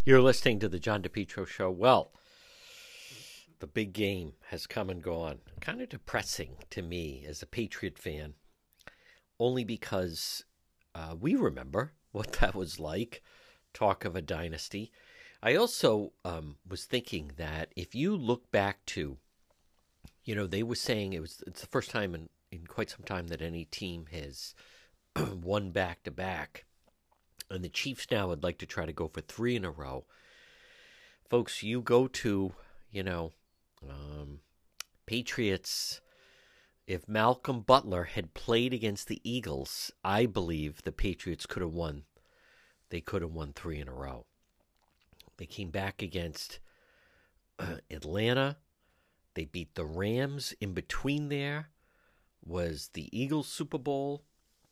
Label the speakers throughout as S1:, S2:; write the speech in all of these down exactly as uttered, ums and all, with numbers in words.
S1: You're listening to the John DePietro Show. Well, the big game has come and gone. Kind of depressing to me as a Patriot fan, only because uh, we remember what that was like. Talk of a dynasty. I also um, was thinking that if you look back to, you know, they were saying it was it's the first time in, in quite some time that any team has won back to back. And the Chiefs now would like to try to go for three in a row. Folks, you go to, you know, um, Patriots. If Malcolm Butler had played against the Eagles, I believe the Patriots could have won. They could have won three in a row. They came back against uh, Atlanta. They beat the Rams. In between there was the Eagles Super Bowl.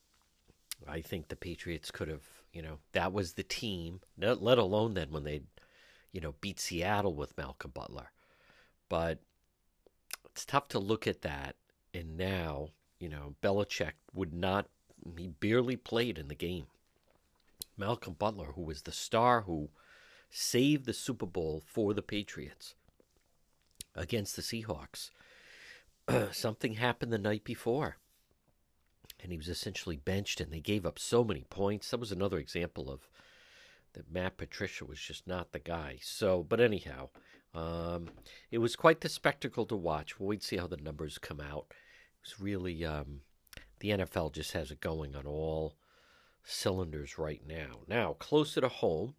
S1: I think the Patriots could have, you know, that was the team, let alone then when they, you know, beat Seattle with Malcolm Butler. But it's tough to look at that. And now, you know, Belichick would not, he barely played in the game. Malcolm Butler, who was the star who saved the Super Bowl for the Patriots against the Seahawks, something happened the night before. And he was essentially benched, and they gave up so many points. That was another example of that Matt Patricia was just not the guy. So, but anyhow, um, it was quite the spectacle to watch. We'll wait to see how the numbers come out. It was really, um, the N F L just has it going on all cylinders right now. Now, closer to home,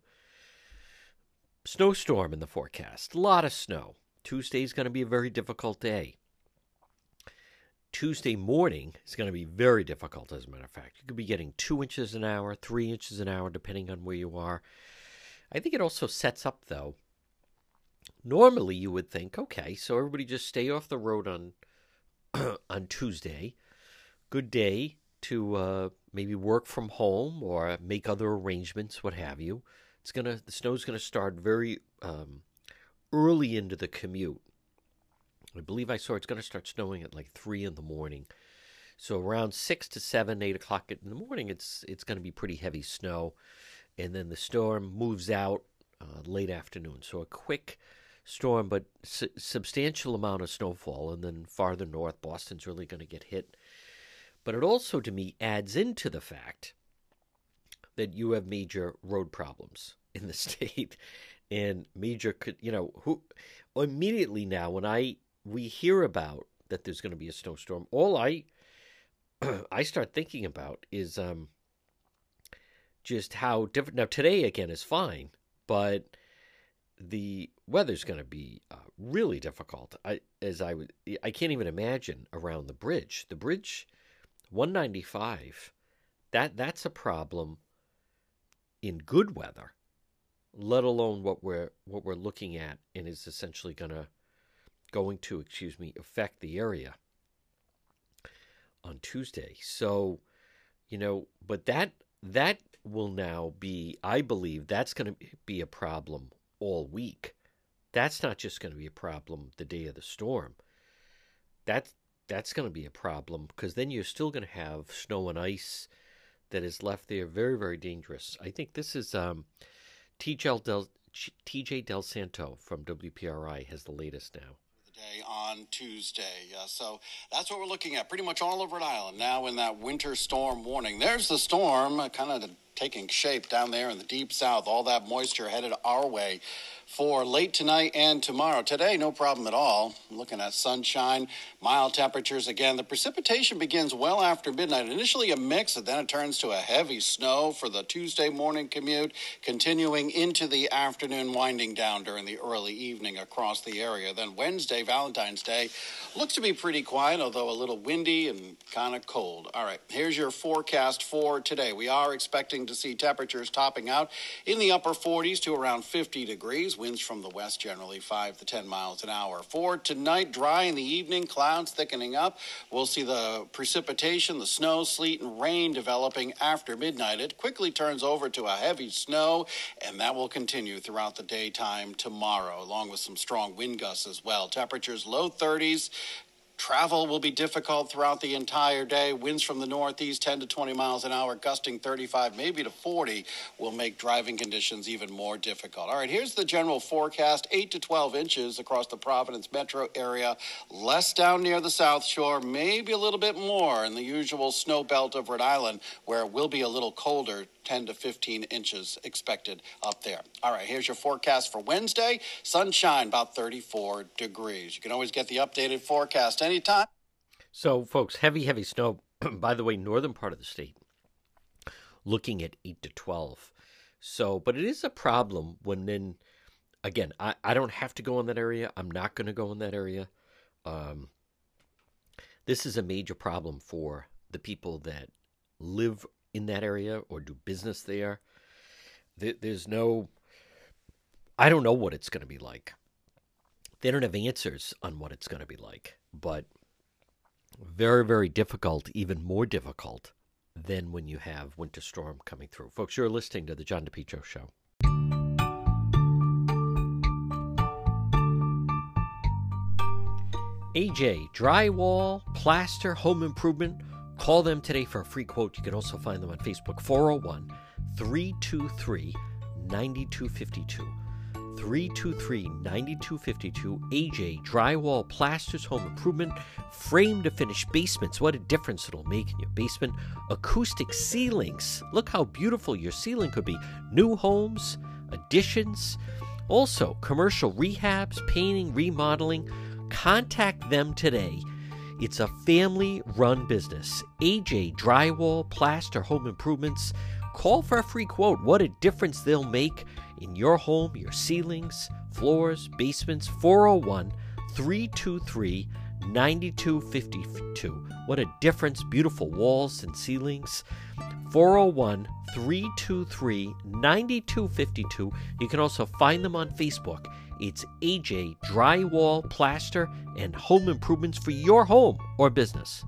S1: snowstorm in the forecast. A lot of snow. Tuesday's going to be a very difficult day. Tuesday morning is going to be very difficult, as a matter of fact. You could be getting two inches an hour, three inches an hour, depending on where you are. I think it also sets up, though. Normally, you would think, okay, so everybody just stay off the road on on Tuesday. Good day to uh, maybe work from home or make other arrangements, what have you. It's gonna the snow's gonna start very um, early into the commute. I believe I saw it's going to start snowing at like three in the morning. So around six to seven, eight o'clock in the morning, it's it's going to be pretty heavy snow. And then the storm moves out uh, late afternoon. So a quick storm, but su- substantial amount of snowfall. And then farther north, Boston's really going to get hit. But it also, to me, adds into the fact that you have major road problems in the state. And major, you know, who immediately now when I... we hear about that there's going to be a snowstorm, all I I start thinking about is um, just how different. Now, today, again, is fine, but the weather's going to be uh, really difficult. I as I would, I can't even imagine around the bridge. The bridge, one ninety-five, that that's a problem in good weather, let alone what we're what we're looking at and is essentially going to going to, excuse me, affect the area on Tuesday. So, you know, but that that will now be, I believe, that's going to be a problem all week. That's not just going to be a problem the day of the storm. That that's going to be a problem because then you're still going to have snow and ice that is left there, very, very dangerous. I think this is um, T J Del, T J Del Santo from W P R I has the latest now.
S2: Day on Tuesday. Uh, so that's what we're looking at pretty much all over Rhode Island now in that winter storm warning. There's the storm uh, kind of taking shape down there in the deep south. All that moisture headed our way for late tonight and tomorrow. Today, no problem at all. I'm looking at sunshine, mild temperatures. Again, the precipitation begins well after midnight. Initially a mix, and then it turns to a heavy snow for the Tuesday morning commute, continuing into the afternoon, winding down during the early evening across the area. Then Wednesday, Valentine's Day, looks to be pretty quiet, although a little windy and kind of cold. All right, here's your forecast for today. We are expecting to see temperatures topping out in the upper forties to around fifty degrees. Winds from the west generally five to ten miles an hour. For tonight, dry in the evening, clouds thickening up. We'll see the precipitation, the snow, sleet, and rain developing after midnight. It quickly turns over to a heavy snow, and that will continue throughout the daytime tomorrow, along with some strong wind gusts as well. Temperatures low thirties. Travel will be difficult throughout the entire day. Winds from the northeast, ten to twenty miles an hour, gusting thirty-five, maybe to forty, will make driving conditions even more difficult. All right, here's the general forecast. eight to twelve inches across the Providence metro area. Less down near the South Shore, maybe a little bit more in the usual snow belt of Rhode Island, where it will be a little colder. ten to fifteen inches expected up there. All right, here's your forecast for Wednesday. Sunshine, about thirty-four degrees. You can always get the updated forecast anytime.
S1: So, folks, heavy, heavy snow. By the way, northern part of the state, looking at eight to twelve. So, but it is a problem when then, again, I, I don't have to go in that area. I'm not going to go in that area. Um, this is a major problem for the people that live in that area or do business there. there. There's no, I don't know what it's going to be like. They don't have answers on what it's going to be like, but very, very difficult, even more difficult than when you have winter storm coming through. Folks, you're listening to the John DePietro Show. A J, drywall, plaster, home improvement. Call them today for a free quote. You can also find them on Facebook, four oh one, three two three, nine two five two. three two three, nine two five two. A J, drywall, plasters, home improvement, frame to finish basements. What a difference it'll make in your basement. Acoustic ceilings. Look how beautiful your ceiling could be. New homes, additions. Also, commercial rehabs, painting, remodeling. Contact them today. It's a family-run business. A J Drywall, Plaster, Home Improvements. Call for a free quote. What a difference they'll make in your home, your ceilings, floors, basements. four oh one, three two three, nine two five two. What a difference. Beautiful walls and ceilings. four oh one, three two three, nine two five two. You can also find them on Facebook. It's A J Drywall, Plaster, and Home Improvements for your home or business.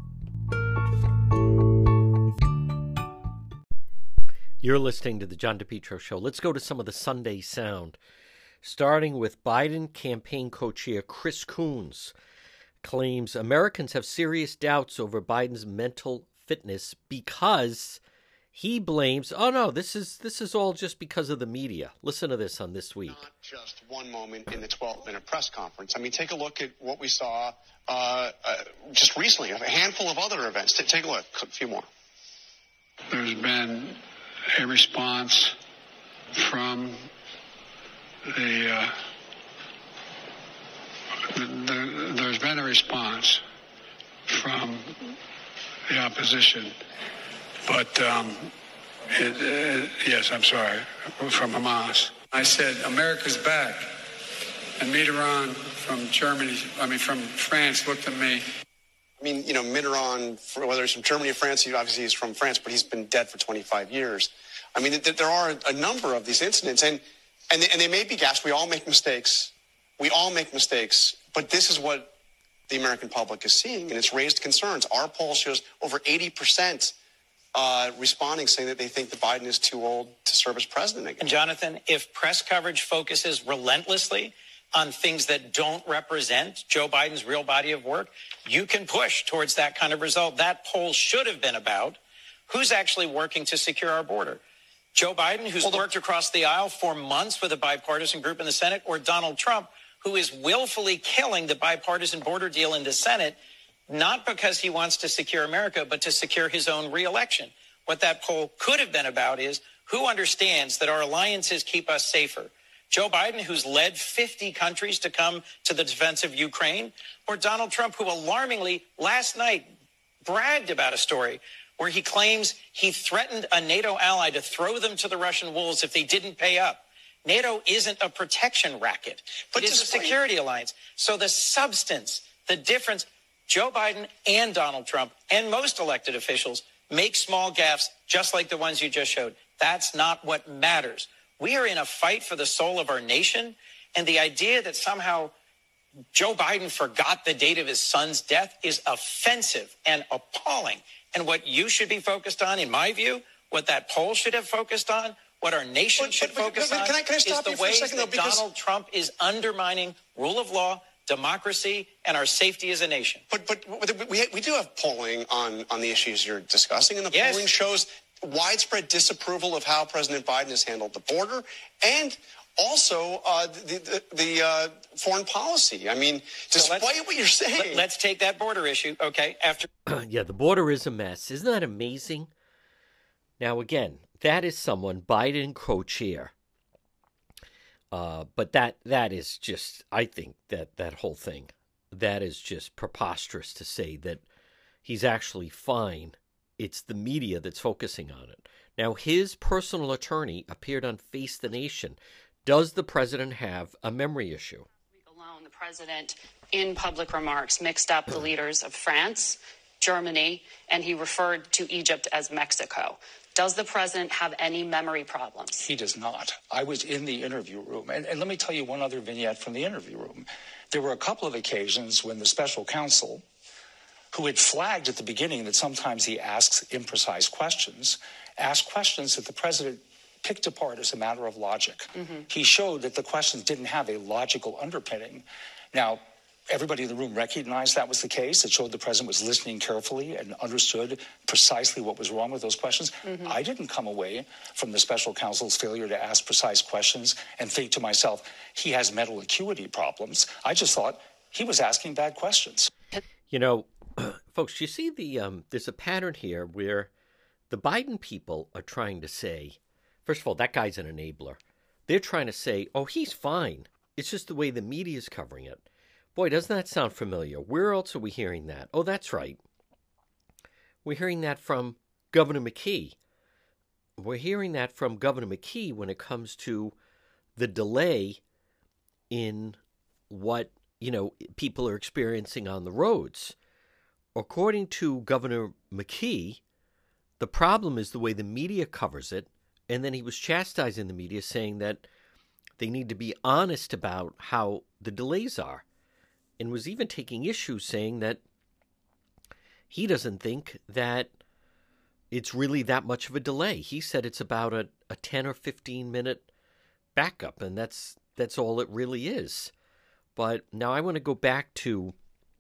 S1: You're listening to the John DePietro Show. Let's go to some of the Sunday sound. Starting with Biden campaign co-chair Chris Coons claims Americans have serious doubts over Biden's mental fitness because he blames, oh no, this is this is all just because of the media. Listen to this on This Week.
S3: Not just one moment in the twelve minute press conference. I mean, take a look at what we saw uh, uh, just recently, a handful of other events. T- take a look, a few more.
S4: There's been a response from the, uh, the, the there's been a response from the opposition. But, um, it, it, yes, I'm sorry, from Hamas. I said, America's back. And Mitterrand from Germany, I mean, from France, looked at me.
S3: I mean, you know, Mitterrand, whether he's from Germany or France, he obviously he's from France, but he's been dead for twenty-five years. I mean, th- there are a number of these incidents, and, and, they, and they may be gassed. We all make mistakes. We all make mistakes. But this is what the American public is seeing, and it's raised concerns. Our poll shows over eighty percent Uh, responding, saying that they think that Biden is too old to serve as president again.
S5: And Jonathan, if press coverage focuses relentlessly on things that don't represent Joe Biden's real body of work, you can push towards that kind of result. That poll should have been about who's actually working to secure our border. Joe Biden, who's well, the- worked across the aisle for months with a bipartisan group in the Senate, or Donald Trump, who is willfully killing the bipartisan border deal in the Senate, not because he wants to secure America, but to secure his own reelection. What that poll could have been about is who understands that our alliances keep us safer. Joe Biden, who's led fifty countries to come to the defense of Ukraine, or Donald Trump, who alarmingly last night bragged about a story where he claims he threatened a NATO ally to throw them to the Russian wolves if they didn't pay up. NATO isn't a protection racket, but it's a security alliance. So the substance, the difference, Joe Biden and Donald Trump and most elected officials make small gaffes just like the ones you just showed. That's not what matters. We are in a fight for the soul of our nation, and the idea that somehow Joe Biden forgot the date of his son's death is offensive and appalling. And what you should be focused on, in my view, what that poll should have focused on, what our nation
S3: but,
S5: should
S3: but,
S5: focus
S3: but, but,
S5: on
S3: can I, can I
S5: is
S3: stop
S5: the
S3: you for a
S5: ways
S3: second,
S5: that
S3: though, because...
S5: Donald Trump is undermining rule of law, democracy, and our safety as a nation.
S3: But but we we do have polling on, on the issues you're discussing, and the
S5: Yes.
S3: polling shows widespread disapproval of how President Biden has handled the border and also uh, the the, the uh, foreign policy. I mean,
S5: So
S3: despite
S5: let's-
S3: what you're saying.
S5: Let's take that border issue, okay, after
S1: Yeah, the border is a mess. Isn't that amazing? Now, again, that is someone Biden co-chair. Uh, but that that is just, I think that that whole thing, that is just preposterous to say that he's actually fine. It's the media that's focusing on it. Now, his personal attorney appeared on Face the Nation. Does the president have a memory issue?
S6: Alone, the president, in public remarks, mixed up the leaders of France, Germany, and he referred to Egypt as Mexico. Does the president have any memory problems?
S7: He does not. I was in the interview room. And, and let me tell you one other vignette from the interview room. There were a couple of occasions when the special counsel, who had flagged at the beginning that sometimes he asks imprecise questions, asked questions that the president picked apart as a matter of logic. Mm-hmm. He showed that the questions didn't have a logical underpinning. Now, everybody in the room recognized that was the case. It showed the president was listening carefully and understood precisely what was wrong with those questions. Mm-hmm. I didn't come away from the special counsel's failure to ask precise questions and think to myself, he has mental acuity problems. I just thought he was asking bad questions.
S1: You know, folks, you see the um, there's a pattern here where the Biden people are trying to say, first of all, that guy's an enabler. They're trying to say, oh, he's fine. It's just the way the media is covering it. Boy, doesn't that sound familiar? Where else are we hearing that? Oh, that's right. We're hearing that from Governor McKee. We're hearing that from Governor McKee when it comes to the delay in what, you know, people are experiencing on the roads. According to Governor McKee, the problem is the way the media covers it. And then he was chastising the media, saying that they need to be honest about how the delays are. And was even taking issue saying that he doesn't think that it's really that much of a delay. He said it's about a, a ten or fifteen minute backup, and that's that's all it really is. But now I want to go back to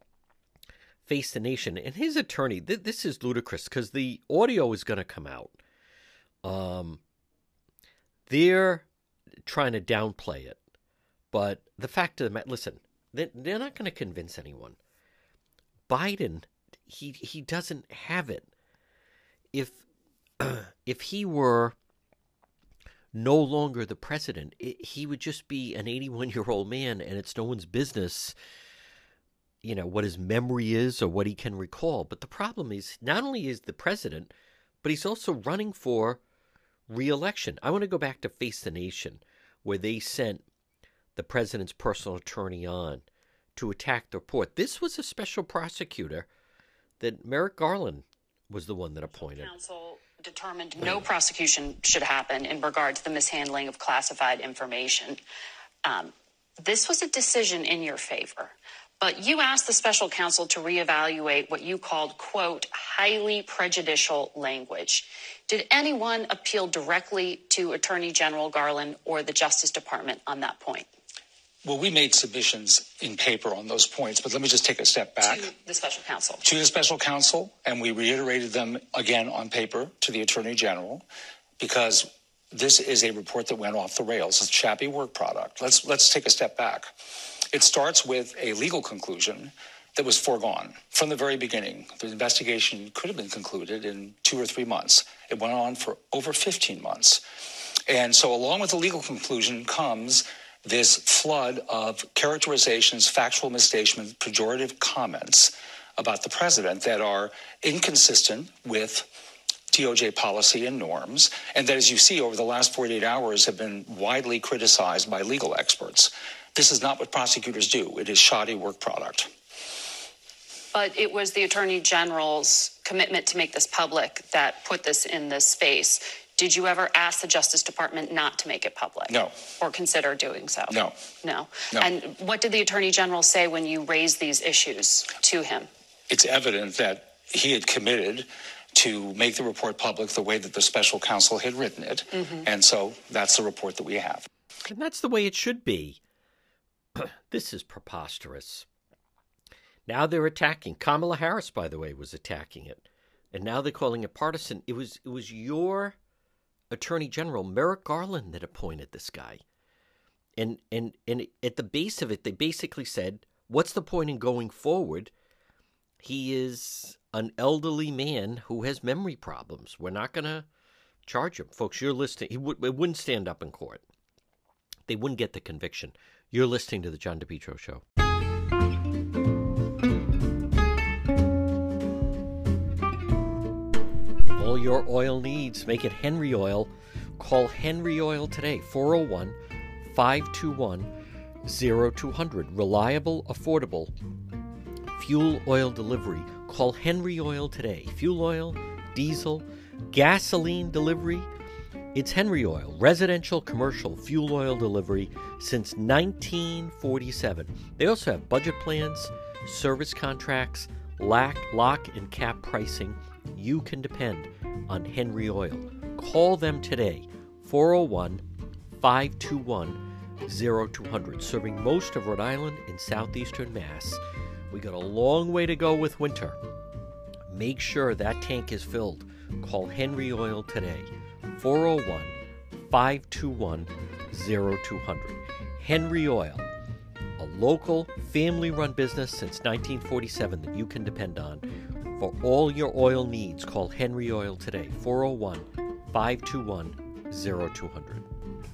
S1: Face the Nation and his attorney. Th- this is ludicrous because the audio is going to come out. Um, they're trying to downplay it, but the fact of the matter, listen, they're not going to convince anyone. Biden, he he doesn't have it. If if he were no longer the president, it, he would just be an eighty-one-year-old man, and it's no one's business, you know, what his memory is or what he can recall. But the problem is, not only is the president, but he's also running for re-election. I want to go back to Face the Nation, where they sent the president's personal attorney on to attack the report. This was a special prosecutor that Merrick Garland was the one that appointed.
S6: Counsel determined no prosecution should happen in regard to the mishandling of classified information. Um, this was a decision in your favor, but you asked the special counsel to reevaluate what you called, quote, highly prejudicial language. Did anyone appeal directly to Attorney General Garland or the Justice Department on that point?
S7: Well, we made submissions in paper on those points, but let me just take a step back.
S6: To the special counsel.
S7: To the special counsel, and we reiterated them again on paper to the Attorney General, because this is a report that went off the rails. It's a shabby work product. Let's let's take a step back. It starts with a legal conclusion that was foregone from the very beginning. The investigation could have been concluded in two or three months. It went on for over fifteen months. And so along with the legal conclusion comes this flood of characterizations, factual misstatements, pejorative comments about the president that are inconsistent with D O J policy and norms, and that, as you see, over the last forty-eight hours have been widely criticized by legal experts. This is not what prosecutors do. It is shoddy work product.
S6: But it was the Attorney General's commitment to make this public that put this in this space. Did you ever ask the Justice Department not to make it public?
S7: No.
S6: Or consider doing so?
S7: No.
S6: No.
S7: No.
S6: And what did the Attorney General say when you raised these issues to him?
S7: It's evident that he had committed to make the report public the way that the special counsel had written it. Mm-hmm. And so that's the report that we have.
S1: And that's the way it should be. This is preposterous. Now they're attacking. Kamala Harris, by the way, was attacking it. And now they're calling it partisan. It was it was your Attorney General, Merrick Garland, that appointed this guy. And and and at the base of it, they basically said, what's the point in going forward? He is an elderly man who has memory problems. We're not going to charge him. Folks, you're listening. He would, it wouldn't stand up in court. They wouldn't get the conviction. You're listening to The John DePetro Show. All your oil needs, make it Henry Oil. Call Henry Oil today, four oh one, five two one, oh two hundred. Reliable, affordable fuel oil delivery. Call Henry Oil today. Fuel oil, diesel, gasoline delivery. It's Henry Oil, residential, commercial fuel oil delivery since nineteen forty-seven. They also have budget plans, service contracts, lock, lock and cap pricing. You can depend on Henry Oil. Call them today, four oh one, five two one, oh two hundred, serving most of Rhode Island and southeastern Mass. We got a long way to go with winter. Make sure that tank is filled. Call Henry Oil today, four oh one, five two one, oh two hundred. Henry Oil, a local family-run business since nineteen forty-seven that you can depend on. For all your oil needs, call Henry Oil today, four oh one, five two one, oh two hundred.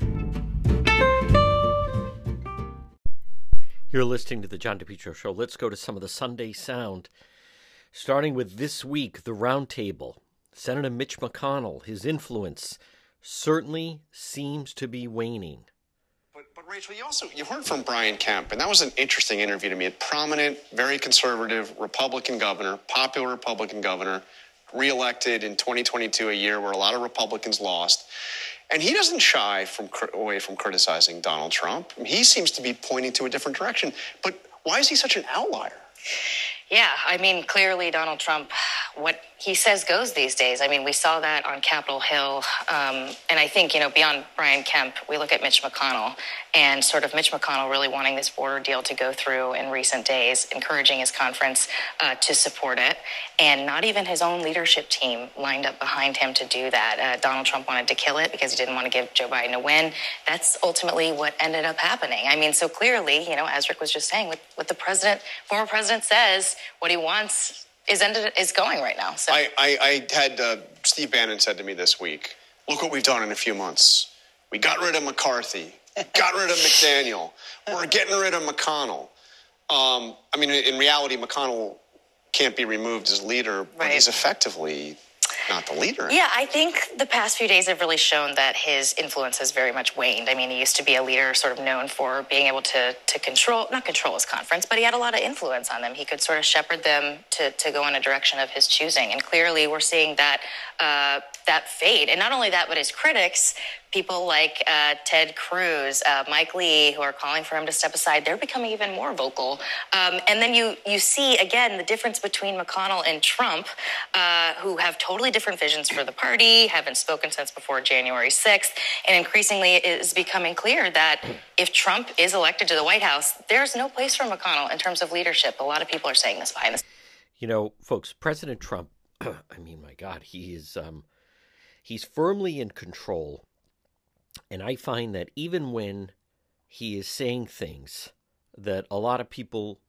S1: You're listening to The John DePetro Show. Let's go to some of the Sunday sound. Starting with this week, the roundtable. Senator Mitch McConnell, his influence certainly seems to be waning.
S3: But, but Rachel, you also you heard from Brian Kemp, and that was an interesting interview to me. A prominent, very conservative Republican governor, popular Republican governor, reelected in twenty twenty-two, a year where a lot of Republicans lost. And he doesn't shy from away from criticizing Donald Trump. I mean, he seems to be pointing to a different direction. But why is he such an outlier?
S8: Yeah, I mean, clearly Donald Trump, what he says goes these days. I mean, we saw that on Capitol Hill. Um, and I think, you know, beyond Brian Kemp, we look at Mitch McConnell and sort of Mitch McConnell really wanting this border deal to go through in recent days, encouraging his conference uh, to support it. And not even his own leadership team lined up behind him to do that. Uh, Donald Trump wanted to kill it because he didn't want to give Joe Biden a win. That's ultimately what ended up happening. I mean, so clearly, you know, as Rick was just saying, what, what the president, former president says, what he wants is ended is going right now. So
S3: I, I, I had uh, Steve Bannon said to me this week, look what we've done in a few months. We got rid of McCarthy, got rid of McDaniel. We're getting rid of McConnell. Um, I mean, in reality, McConnell can't be removed as leader, but
S8: right.
S3: he's effectively not the leader.
S8: Yeah, I think the past few days have really shown that his influence has very much waned. I mean, he used to be a leader sort of known for being able to to control, not control his conference, but he had a lot of influence on them. He could sort of shepherd them to, to go in a direction of his choosing. And clearly we're seeing that uh, that fade. And not only that, but his critics, people like uh, Ted Cruz, uh, Mike Lee, who are calling for him to step aside, they're becoming even more vocal. Um, and then you you see, again, the difference between McConnell and Trump, uh, who have totally different visions for the party, haven't spoken since before January sixth. And increasingly it is becoming clear that if Trump is elected to the White House, there's no place for McConnell in terms of leadership. A lot of people are saying this behind the scenes.
S1: You know, folks, President Trump, I mean, my God, he is um, he's firmly in control. And I find that even when he is saying things that a lot of people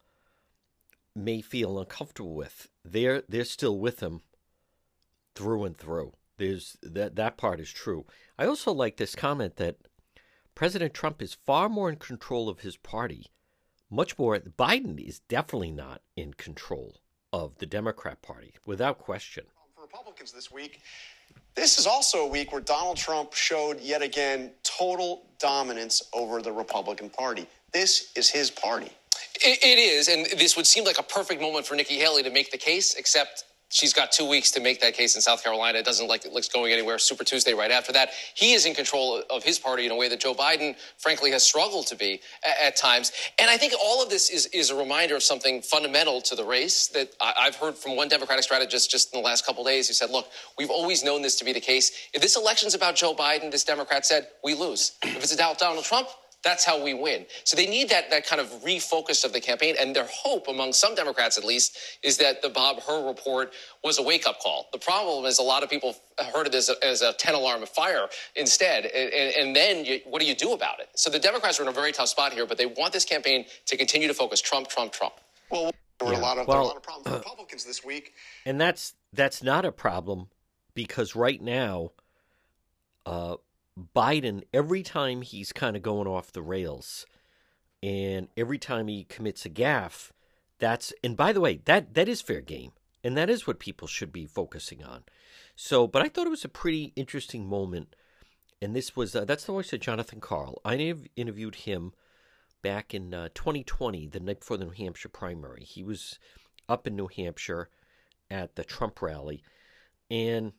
S1: may feel uncomfortable with, they're they're still with him through and through. There's that that part is true. I also like this comment that President Trump is far more in control of his party, much more. Biden is definitely not in control of the Democrat Party, without question.
S3: For Republicans this week, this is also a week where Donald Trump showed yet again total dominance over the Republican Party. This is his party.
S9: It, it is, and this would seem like a perfect moment for Nikki Haley to make the case, except she's got two weeks to make that case in South Carolina. It doesn't like it's going anywhere. Super Tuesday right after that. He is in control of his party in a way that Joe Biden, frankly, has struggled to be at, at times. And I think all of this is, is a reminder of something fundamental to the race that I, I've heard from one Democratic strategist just in the last couple of days who said, look, we've always known this to be the case. If this election's about Joe Biden, this Democrat said, we lose. If it's about Donald Trump, That's how we win. So they need that that kind of refocus of the campaign. And their hope, among some Democrats at least, is that the Bob Hur report was a wake-up call. The problem is a lot of people heard it as a, as a ten-alarm fire instead. And, and then you, what do you do about it? So the Democrats are in a very tough spot here, but they want this campaign to continue to focus Trump, Trump, Trump.
S3: Well, there were,
S1: Yeah.
S3: a, lot of,
S1: Well,
S3: there were a lot of problems for Republicans this week.
S1: And that's that's not a problem because right now, uh, Biden, every time he's kind of going off the rails and every time he commits a gaffe, that's, and by the way, that, that is fair game. And that is what people should be focusing on. So, but I thought it was a pretty interesting moment. And this was, uh, that's the voice of Jonathan Karl. I inter- interviewed him back in uh, twenty twenty, the night before the New Hampshire primary. He was up in New Hampshire at the Trump rally. And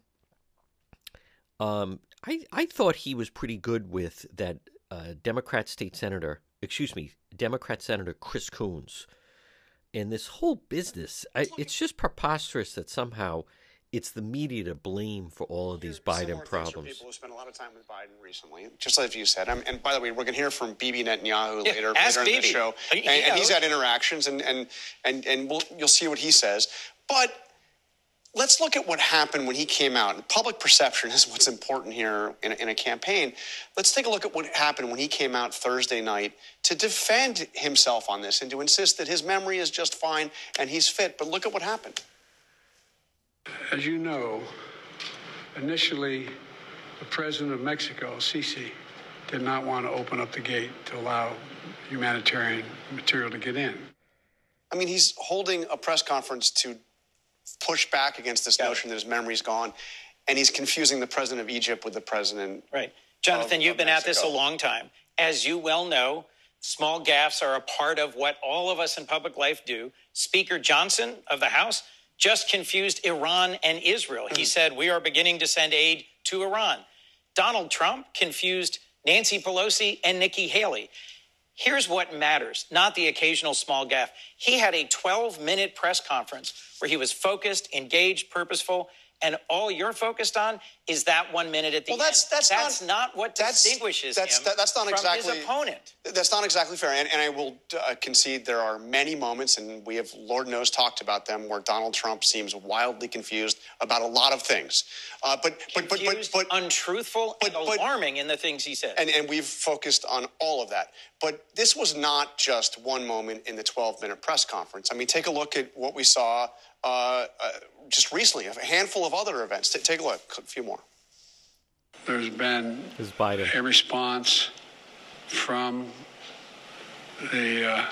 S1: um, I, I thought he was pretty good with that uh, Democrat state senator, excuse me, Democrat Senator Chris Coons. And this whole business, I, it's just preposterous that somehow it's the media to blame for all of these Biden problems.
S3: People who spent a lot of time with Biden recently, just like you said. Um, and by the way, we're going to hear from Bibi Netanyahu
S5: Yeah,
S3: later,
S5: ask
S3: later in the
S5: Bibi.
S3: show,
S5: He
S3: and, and he's
S5: knows.
S3: had interactions, and and and and we'll, you'll see what he says. But let's look at what happened when he came out. And public perception is what's important here in, in a campaign. Let's take a look at what happened when he came out Thursday night to defend himself on this and to insist that his memory is just fine and he's fit. But look at what happened.
S4: As you know, initially, the president of Mexico, Sisi, did not want to open up the gate to allow humanitarian material to get in.
S3: I mean, he's holding a press conference to push back against this notion that his memory's gone, and he's confusing the president of Egypt with the president.
S5: Right. Jonathan,
S3: of-
S5: you've
S3: of
S5: been at this a
S3: Mexico.
S5: long time. As you well know, small gaffes are a part of what all of us in public life do. Speaker Johnson of the House just confused Iran and Israel. He said, we are beginning to send aid to Iran. Donald Trump confused Nancy Pelosi and Nikki Haley. Here's what matters, not the occasional small gaffe. He had a twelve-minute press conference where he was focused, engaged, purposeful, and all you're focused on is that one minute at the
S3: Well, that's-
S5: end.
S3: that's
S5: that's
S3: not-
S5: not, what
S3: that's-
S5: distinguishes
S3: that's-
S5: him
S3: that- that's not
S5: from
S3: exactly-
S5: his opponent.
S3: That's not exactly fair. And, and I will uh, concede there are many moments, and we have, Lord knows, talked about them, where Donald Trump seems wildly confused about a lot of things. Uh, but, but, but, but,
S5: Confused,
S3: but,
S5: untruthful,
S3: but-
S5: and
S3: but-
S5: alarming in the things he said.
S3: and, and we've focused on all of that. But this was not just one moment in the twelve-minute press conference. I mean, take a look at what we saw uh, uh, just recently, a handful of other events. T- take a look, a few more.
S4: There's been
S1: This is Biden.
S4: a response from the, uh,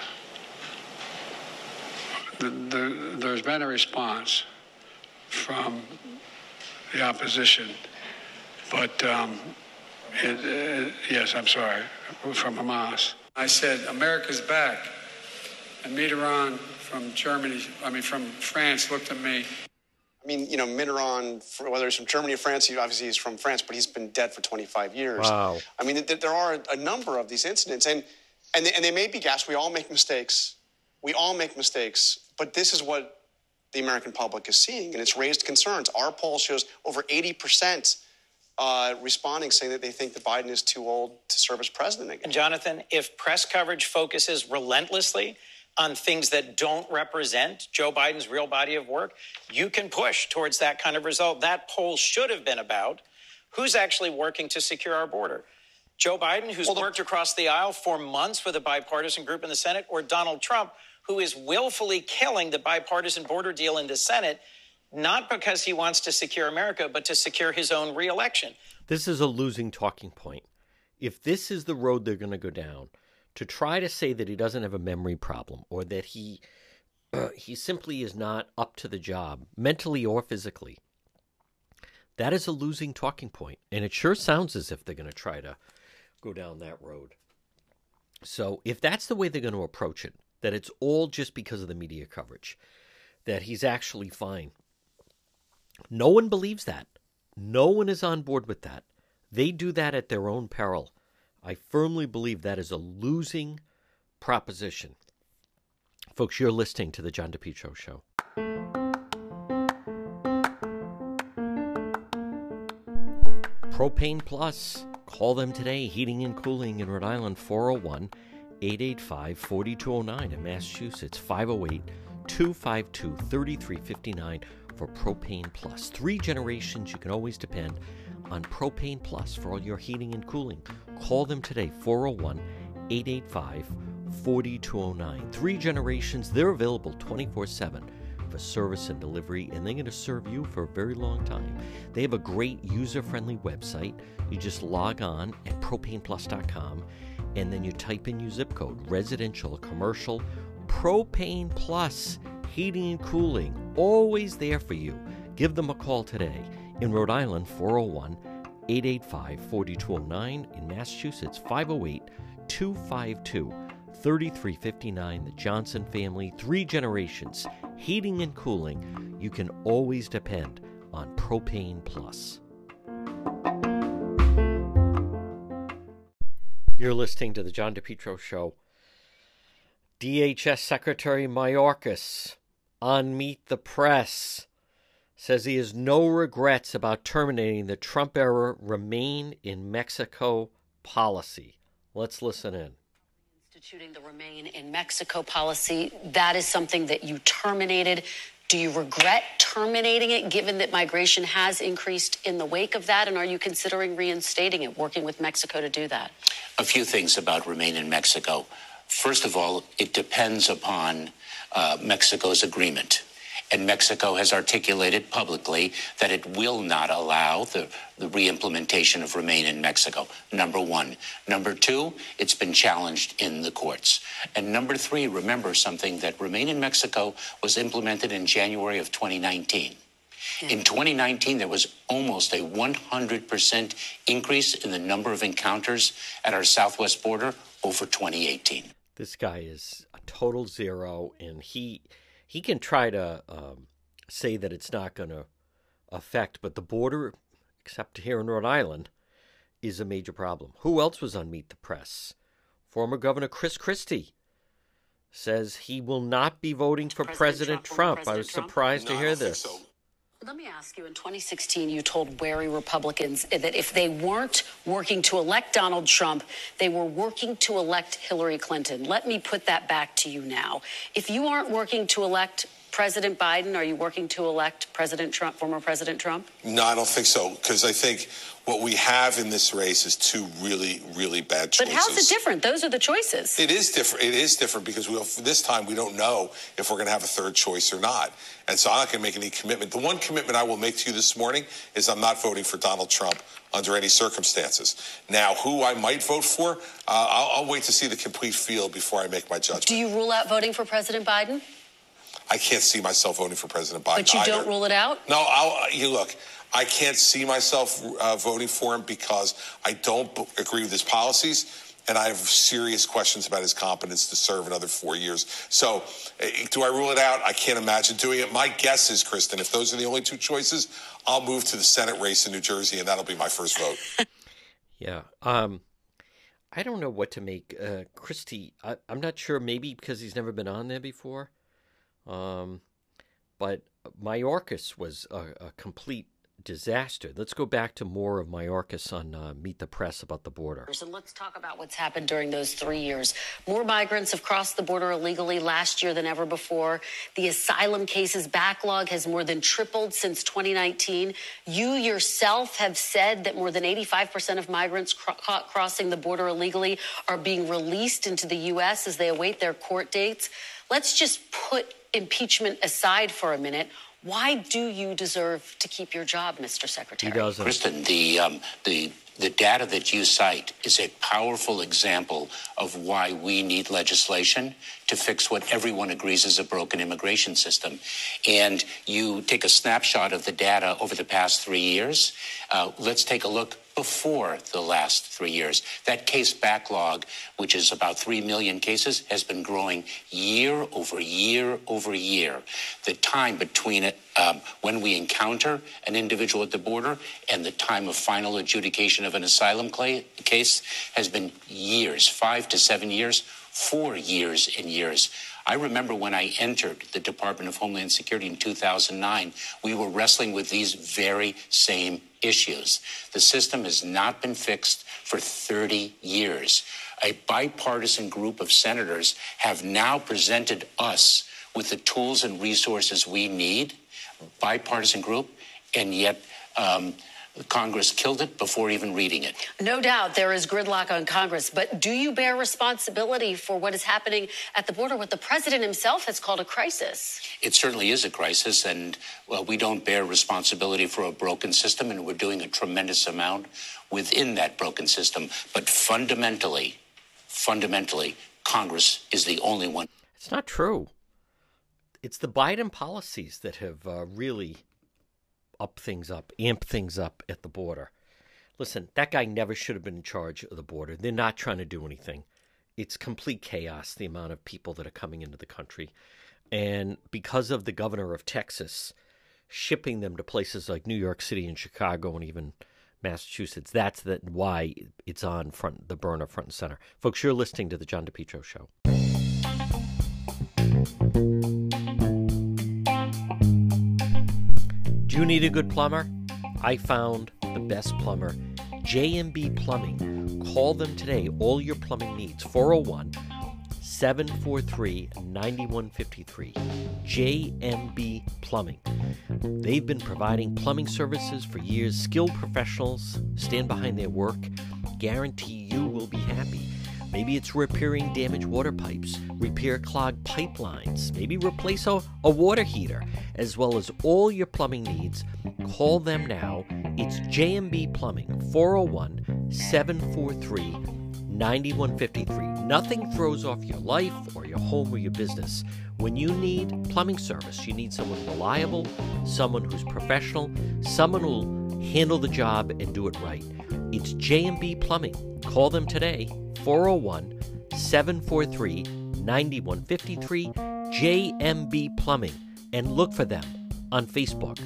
S4: the, the there's been a response from the opposition, but um, it, uh, yes, I'm sorry, from Hamas. I said America's back, and Mitterrand from Germany, I mean from France, looked at me.
S3: I mean, you know, Mitterrand, whether he's from Germany or France, he, obviously he's from France, but he's been dead for twenty-five years.
S1: Wow.
S3: I mean, th- there are a number of these incidents, and and they, and they may be gas. We all make mistakes. We all make mistakes, but this is what the American public is seeing, and it's raised concerns. Our poll shows over eighty percent uh, responding, saying that they think that Biden is too old to serve as president again.
S5: And Jonathan, if press coverage focuses relentlessly on things that don't represent Joe Biden's real body of work, you can push towards that kind of result. That poll should have been about who's actually working to secure our border. Joe Biden, who's
S3: Well, the-
S5: worked across the aisle for months with a bipartisan group in the Senate, or Donald Trump, who is willfully killing the bipartisan border deal in the Senate, not because he wants to secure America, but to secure his own reelection.
S1: This is a losing talking point. If this is the road they're going to go down, to try to say that he doesn't have a memory problem or that he uh, he simply is not up to the job, mentally or physically, that is a losing talking point. And it sure sounds as if they're going to try to go down that road. So if that's the way they're going to approach it, that it's all just because of the media coverage, that he's actually fine, no one believes that. No one is on board with that. They do that at their own peril. I firmly believe that is a losing proposition. Folks, you're listening to The John DePetro Show. Propane Plus. Call them today. Heating and Cooling in Rhode Island, four oh one, eight eight five, four two oh nine. In Massachusetts, five oh eight, two five two, three three five nine for Propane Plus. Three generations you can always depend on Propane Plus for all your heating and cooling. Call them today, four oh one, eight eight five, four two oh nine. Three generations, they're available twenty-four seven for service and delivery, and they're going to serve you for a very long time. They have a great user-friendly website. You just log on at propane plus dot com, and then you type in your zip code, residential, commercial, Propane Plus, heating and cooling, always there for you. Give them a call today. In Rhode Island, four oh one, eight eight five, four two oh nine. In Massachusetts, five oh eight, two five two, three three five nine. The Johnson family, three generations, heating and cooling. You can always depend on Propane Plus. You're listening to the John DePietro Show. D H S Secretary Mayorkas on Meet the Press says he has no regrets about terminating the Trump-era Remain in Mexico policy. Let's listen in.
S10: Instituting the Remain in Mexico policy, that is something that you terminated. Do you regret terminating it, given that migration has increased in the wake of that? And are you considering reinstating it, working with Mexico to do that?
S11: A few things about Remain in Mexico. First of all, it depends upon uh, Mexico's agreement. And Mexico has articulated publicly that it will not allow the, the re-implementation of Remain in Mexico, number one. Number two, it's been challenged in the courts. And number three, remember something, that Remain in Mexico was implemented in January of twenty nineteen. Yeah. In twenty nineteen, there was almost a one hundred percent increase in the number of encounters at our southwest border over twenty eighteen.
S1: This guy is a total zero, and he... He can try to um, say that it's not going to affect, but the border, except here in Rhode Island, is a major problem. Who else was on Meet the Press? Former Governor Chris Christie says he will not be voting for President, President Trump. Trump. President I was Trump? surprised no, to hear this. So.
S10: Let me ask you, in twenty sixteen, you told wary Republicans that if they weren't working to elect Donald Trump, they were working to elect Hillary Clinton. Let me put that back to you now. If you aren't working to elect President Biden, are you working to elect President Trump, former President Trump?
S12: No, I don't think so, because I think what we have in this race is two really, really bad choices.
S10: But how's it different? Those are the choices.
S12: It is different. It is different because we this time we don't know if we're going to have a third choice or not. And so I'm not going to make any commitment. The one commitment I will make to you this morning is I'm not voting for Donald Trump under any circumstances. Now, who I might vote for, uh, I'll, I'll wait to see the complete field before I make my judgment.
S10: Do you rule out voting for President Biden?
S12: I can't see myself voting for President Biden.
S10: But you
S12: either.
S10: don't rule it out?
S12: No, I'll, you look, I can't see myself uh, voting for him because I don't b- agree with his policies, and I have serious questions about his competence to serve another four years. So uh, do I rule it out? I can't imagine doing it. My guess is, Kristen, if those are the only two choices, I'll move to the Senate race in New Jersey, and that'll be my first vote.
S1: yeah. Um, I don't know what to make. Uh, Christie, I, I'm not sure, maybe because he's never been on there before. Um, but Mayorkas was a, a complete disaster. Let's go back to more of Mayorkas on uh, Meet the Press about the border.
S10: And let's talk about what's happened during those three years. More migrants have crossed the border illegally last year than ever before. The asylum cases backlog has more than tripled since twenty nineteen. You yourself have said that more than eighty-five percent of migrants cro- crossing the border illegally are being released into the U S as they await their court dates. Let's just put impeachment aside for a minute. Why do you deserve to keep your job, Mister Secretary?
S1: He doesn't.
S11: Kristen, the um, the the data that you cite is a powerful example of why we need legislation to fix what everyone agrees is a broken immigration system. And you take a snapshot of the data over the past three years. Uh, let's take a look before the last three years. That case backlog, which is about three million cases, has been growing year over year over year. The time between it, um, when we encounter an individual at the border and the time of final adjudication of an asylum cl- case has been years, five to seven years, four years and years. I remember when I entered the Department of Homeland Security in two thousand nine, we were wrestling with these very same issues. The system has not been fixed for thirty years. A bipartisan group of senators have now presented us with the tools and resources we need, bipartisan group, and yet um, Congress killed it before even reading it.
S10: No doubt there is gridlock on Congress, but do you bear responsibility for what is happening at the border, what the president himself has called a crisis?
S11: It certainly is a crisis, and well, we don't bear responsibility for a broken system, and we're doing a tremendous amount within that broken system. But fundamentally, fundamentally, Congress is the only one.
S1: It's not true. It's the Biden policies that have uh, really up things up, amp things up at the border. Listen, that guy never should have been in charge of the border. They're not trying to do anything. It's complete chaos, the amount of people that are coming into the country. And because of the governor of Texas shipping them to places like New York City and Chicago and even Massachusetts, that's the, why it's on front the burner, front and center. Folks, you're listening to The John DePietro Show. Do you need a good plumber? I found the best plumber, J M B Plumbing. Call them today. All your plumbing needs. four oh one, seven four three, nine one five three. J M B Plumbing. They've been providing plumbing services for years. Skilled professionals stand behind their work. Guarantee you will be happy. Maybe it's repairing damaged water pipes, repair clogged pipelines, maybe replace a, a water heater, as well as all your plumbing needs. Call them now. It's J M B Plumbing, four oh one, seven four three, nine one five three. Nothing throws off your life or your home or your business. When you need plumbing service, you need someone reliable, someone who's professional, someone who'll handle the job and do it right. It's J M B Plumbing. Call them today, four oh one, seven four three, nine one five three, J M B Plumbing, and look for them on Facebook.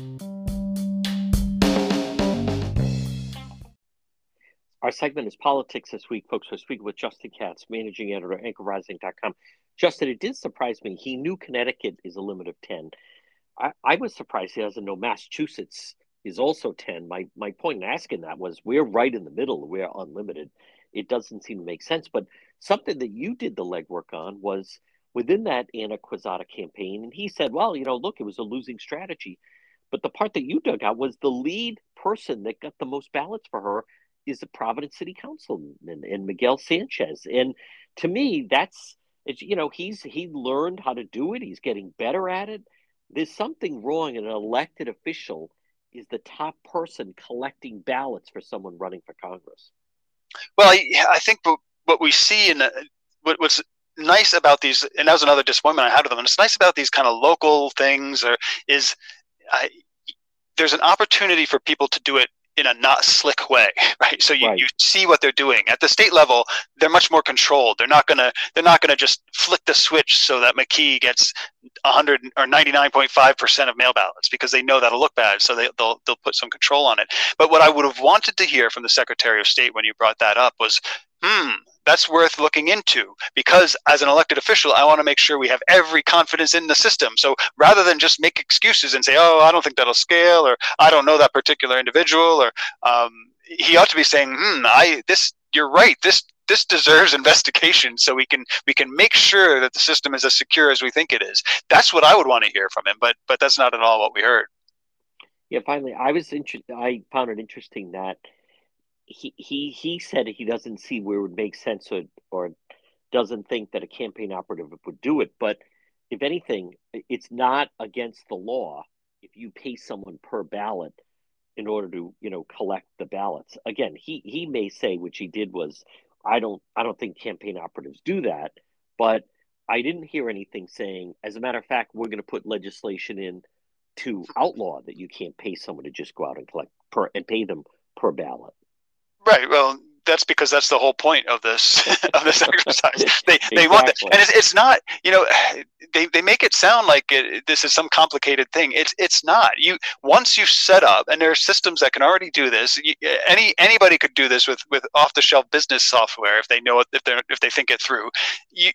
S1: Our segment is Politics This Week, folks. We're speaking with Justin Katz, managing editor, anchor rising dot com. Justin, it did surprise me. He knew Connecticut is a limit of ten. I, I was surprised he doesn't know Massachusetts is also ten. My my point in asking that was we're right in the middle. We're unlimited. It doesn't seem to make sense. But something that you did the legwork on was within that Anna Quezada campaign. And he said, well, you know, look, it was a losing strategy. But the part that you dug out was the lead person that got the most ballots for her is the Providence City Councilman and Miguel Sanchez. And to me, that's, it's, you know, he's he learned how to do it. He's getting better at it. There's something wrong in an elected official is the top person collecting ballots for someone running for Congress.
S13: Well, I, I think what we see in the, what, what's nice about these, and that was another disappointment I had with them, and it's nice about these kind of local things, or is I, there's an opportunity for people to do it in a not slick way, right? So you, right. you see what they're doing at the state level. They're much more controlled. They're not gonna they're not gonna just flick the switch so that McKee gets one hundred or ninety-nine point five percent of mail ballots because they know that'll look bad. So they, they'll they'll put some control on it. But what I would have wanted to hear from the Secretary of State when you brought that up was, hmm, that's worth looking into, because as an elected official, I want to make sure we have every confidence in the system. So rather than just make excuses and say, oh, I don't think that'll scale, or I don't know that particular individual, or um, he ought to be saying, hmm, I this you're right. This this deserves investigation, so we can we can make sure that the system is as secure as we think it is. That's what I would want to hear from him, but but that's not at all what we heard.
S1: Yeah, finally, I was interested. I found it interesting that He, he he said he doesn't see where it would make sense or, or doesn't think that a campaign operative would do it. But if anything, it's not against the law if you pay someone per ballot in order to, you know, collect the ballots. Again, he, he may say, which he did was, I don't I don't think campaign operatives do that. But I didn't hear anything saying, as a matter of fact, we're going to put legislation in to outlaw that you can't pay someone to just go out and collect per and pay them per ballot.
S13: Right. Well, that's because that's the whole point of this of this exercise. They
S1: Exactly.
S13: they want that, and it's it's not. You know, they they make it sound like it, this is some complicated thing. It's it's not. You once you set up, and there are systems that can already do this. You, any anybody could do this with with off the shelf business software if they know it, if they if they think it through. You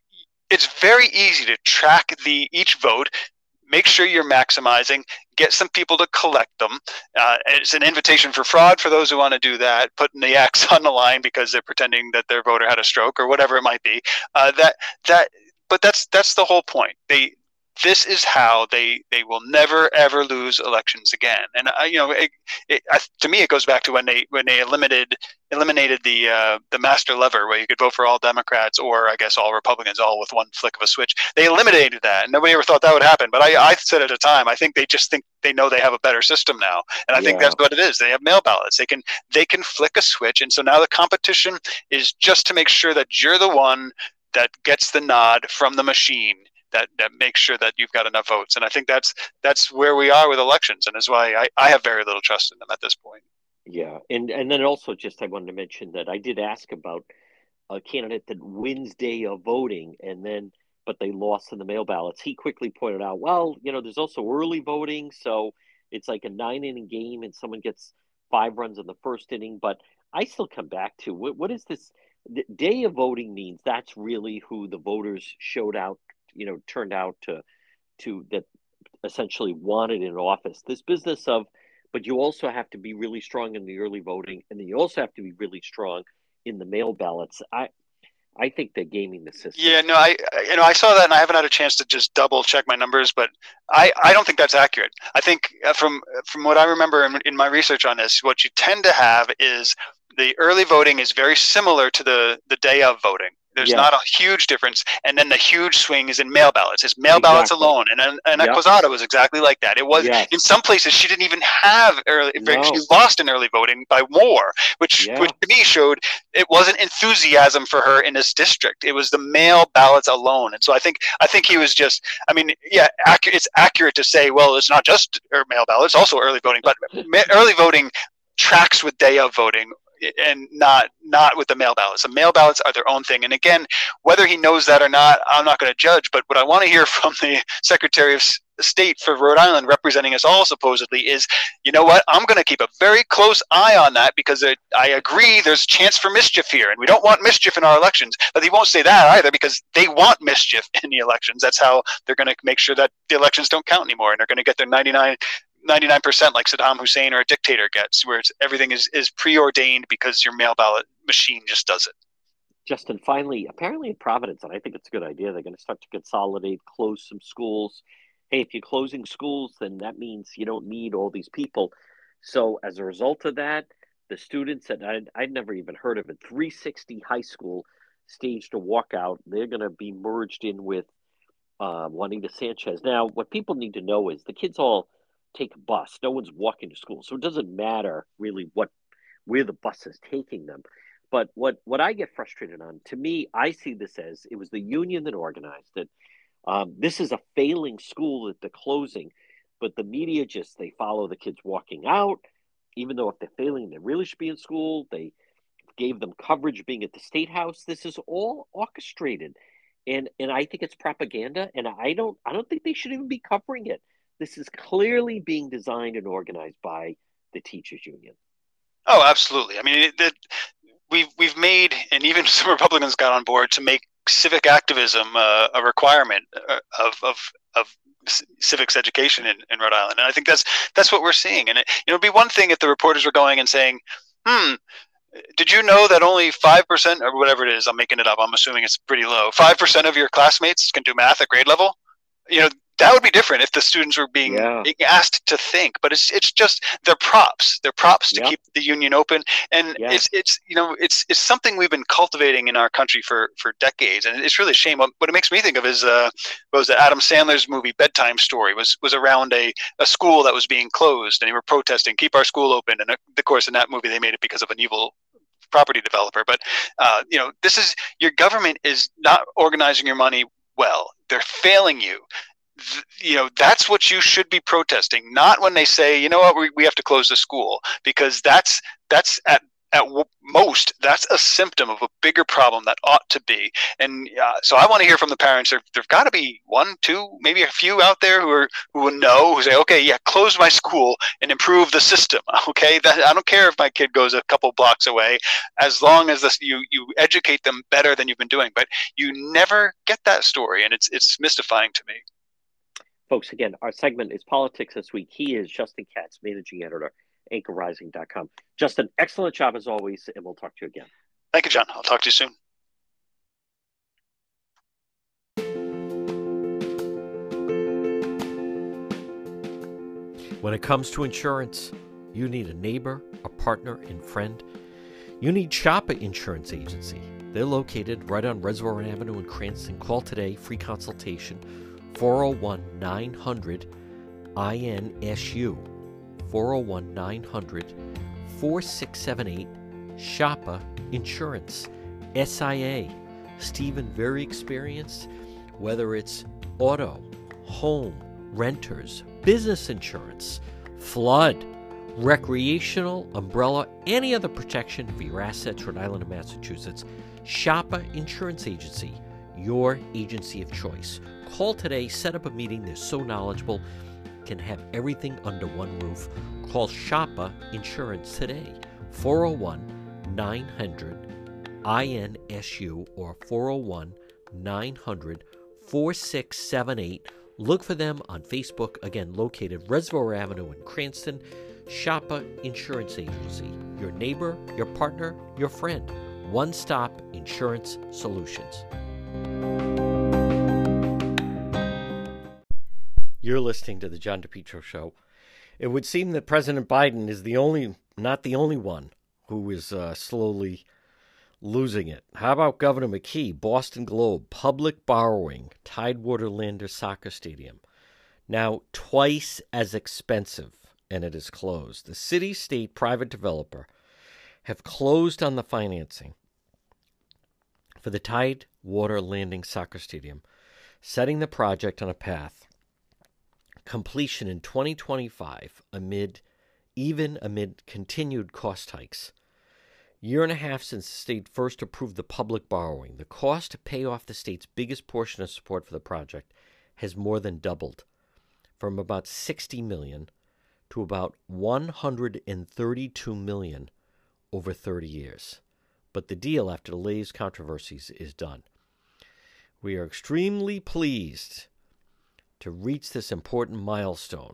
S13: it's very easy to track the each vote, make sure you're maximizing, get some people to collect them. Uh, it's an invitation for fraud for those who want to do that, putting the X on the line because they're pretending that their voter had a stroke or whatever it might be. Uh, that that, but that's that's the whole point. They this is how they they will never ever lose elections again. And I, you know, it, it, I, to me, it goes back to when they when they eliminated eliminated the uh, the master lever, where you could vote for all Democrats or I guess all Republicans, all with one flick of a switch. They eliminated that, and nobody ever thought that would happen. But I, I said at the time, I think they just think they know they have a better system now, and I yeah. think that's what it is. They have mail ballots. They can they can flick a switch, and so now the competition is just to make sure that you're the one that gets the nod from the machine. That, that makes sure that you've got enough votes. And I think that's that's where we are with elections, and is why I, I have very little trust in them at this point.
S1: Yeah, and, and then also just I wanted to mention that I did ask about a candidate that wins day of voting, and then but they lost in the mail ballots. He quickly pointed out, well, you know, there's also early voting, so it's like a nine-inning game, and someone gets five runs in the first inning. But I still come back to, what, what is this? The day of voting means that's really who the voters showed out you know, turned out to, to that essentially wanted in office. This business of, but you also have to be really strong in the early voting, and then you also have to be really strong in the mail ballots. I, I think they're gaming the system.
S13: Yeah, no, I, you know, I saw that, and I haven't had a chance to just double check my numbers, but I, I don't think that's accurate. I think from, from what I remember in, in my research on this, what you tend to have is the early voting is very similar to the, the day of voting. There's yeah. not a huge difference, and then the huge swing is in mail ballots. It's mail exactly. ballots alone, and and, and yep. Quezada was exactly like that. It was yes. in some places she didn't even have early. No. She lost in early voting by more, which yeah. which to me showed it wasn't enthusiasm for her in this district. It was the mail ballots alone, and so I think I think he was just. I mean, yeah, accurate. It's accurate to say, well, it's not just mail ballots, also early voting, but early voting tracks with day of voting. And not not with the mail ballots. The mail ballots are their own thing. And again, whether he knows that or not, I'm not going to judge. But what I want to hear from the Secretary of State for Rhode Island, representing us all supposedly, is, you know what, I'm going to keep a very close eye on that, because it, I agree there's chance for mischief here, and we don't want mischief in our elections. But he won't say that either, because they want mischief in the elections. That's how they're going to make sure that the elections don't count anymore, and they're going to get their ninety-nine percent like Saddam Hussein or a dictator gets, where it's, everything is, is preordained because your mail ballot machine just does it.
S1: Justin, finally, apparently in Providence, and I think it's a good idea, they're going to start to consolidate, close some schools. Hey, if you're closing schools, then that means you don't need all these people. So as a result of that, the students, and I'd, I'd never even heard of it, three sixty High School staged a walkout. They're going to be merged in with uh, Juanita Sanchez. Now, what people need to know is the kids all take a bus. No one's walking to school, so it doesn't matter really what where the bus is taking them. But what what I get frustrated on, to me, I see this as it was the union that organized it. Um, this is a failing school that they're closing, but the media just they follow the kids walking out, even though if they're failing, they really should be in school. They gave them coverage being at the State House. This is all orchestrated, and and I think it's propaganda. And I don't I don't think they should even be covering it. This is clearly being designed and organized by the teachers union.
S13: Oh, absolutely. I mean, it, it, we've we've made, and even some Republicans got on board to make civic activism uh, a requirement of of of civics education in, in Rhode Island, and I think that's that's what we're seeing. And it, you know, it'd be one thing if the reporters were going and saying, "Hmm, did you know that only five percent or whatever it is? I'm making it up. I'm assuming it's pretty low. Five percent of your classmates can do math at grade level." You know. That would be different if the students were being yeah. asked to think, but it's it's just they're props. They're props to yep. keep the union open, and yeah. it's it's you know it's it's something we've been cultivating in our country for for decades, and it's really a shame. What, what it makes me think of is uh, what was it, Adam Sandler's movie Bedtime Story was was around a a school that was being closed, and they were protesting, keep our school open, and of course in that movie they made it because of an evil property developer. But uh, you know this is your government is not organizing your money well. They're failing you. You know, that's what you should be protesting, not when they say, you know what, we, we have to close the school, because that's that's at at w- most, that's a symptom of a bigger problem that ought to be. And uh, so I want to hear from the parents. There, there've got to be one, two, maybe a few out there who are who will know, who say, okay, yeah, close my school and improve the system. Okay, that, I don't care if my kid goes a couple blocks away, as long as this, you you educate them better than you've been doing. But you never get that story, and it's it's mystifying to me.
S1: Folks, again, our segment is Politics This Week. He is Justin Katz, managing editor, anchor rising dot com. Justin, excellent job as always, and we'll talk to you again.
S13: Thank you, John. I'll talk to you soon.
S1: When it comes to insurance, you need a neighbor, a partner, and friend. You need Shoppa Insurance Agency. They're located right on Reservoir Avenue in Cranston. Call today, free consultation, four oh one, nine hundred, I N S U. four oh one, nine hundred, four six seven eight, Shoppa Insurance. S I A. Stephen, very experienced, whether it's auto, home, renters, business insurance, flood, recreational, umbrella, any other protection for your assets, Rhode Island and Massachusetts. Shoppa Insurance Agency, your agency of choice. Call today, set up a meeting. They're so knowledgeable, can have everything under one roof. Call Shoppa Insurance today, four oh one, nine hundred, I N S U or four oh one, nine hundred, four six seven eight. Look for them on Facebook, again located Reservoir Avenue in Cranston. Shoppa Insurance Agency, your neighbor, your partner, your friend. One-stop insurance solutions. You're listening to the John DePietro Show. It would seem that President Biden is the only, not the only one, who is uh, slowly losing it. How about Governor McKee, Boston Globe, public borrowing, Tidewater Landers Soccer Stadium, now twice as expensive, and it is closed. The city, state, private developer have closed on the financing for the Tidewater Landing Soccer Stadium, setting the project on a path completion in twenty twenty-five amid even amid continued cost hikes. Year and a half since the state first approved the public borrowing, the cost to pay off the state's biggest portion of support for the project has more than doubled, from about sixty million dollars to about one hundred thirty-two million dollars over thirty years. But the deal, after delays, controversies, is done. We are extremely pleased to reach this important milestone,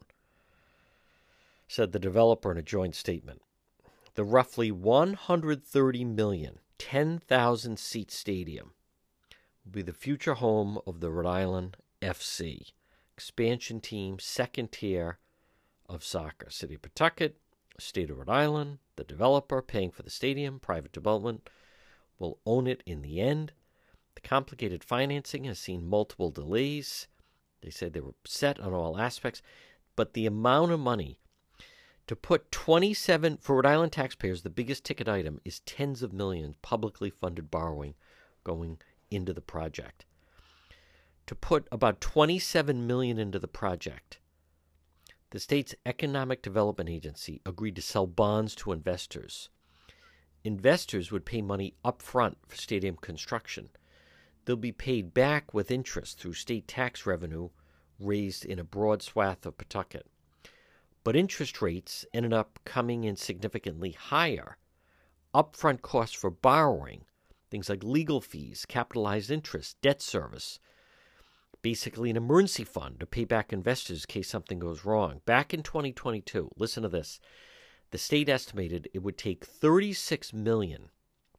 S1: said the developer in a joint statement. The roughly one hundred thirty million dollars, ten thousand seat stadium will be the future home of the Rhode Island F C, expansion team, second tier of soccer. City of Pawtucket, State of Rhode Island, the developer paying for the stadium, private development will own it in the end. The complicated financing has seen multiple delays. They said they were set on all aspects, but the amount of money to put twenty-seven, for Rhode Island taxpayers, the biggest ticket item is tens of millions publicly funded borrowing going into the project. To put about twenty-seven million dollars into the project, the state's Economic Development Agency agreed to sell bonds to investors. Investors would pay money up front for stadium construction. They'll be paid back with interest through state tax revenue raised in a broad swath of Pawtucket. But interest rates ended up coming in significantly higher. Upfront costs for borrowing, things like legal fees, capitalized interest, debt service, basically an emergency fund to pay back investors in case something goes wrong. Back in twenty twenty-two, listen to this, the state estimated it would take thirty-six million dollars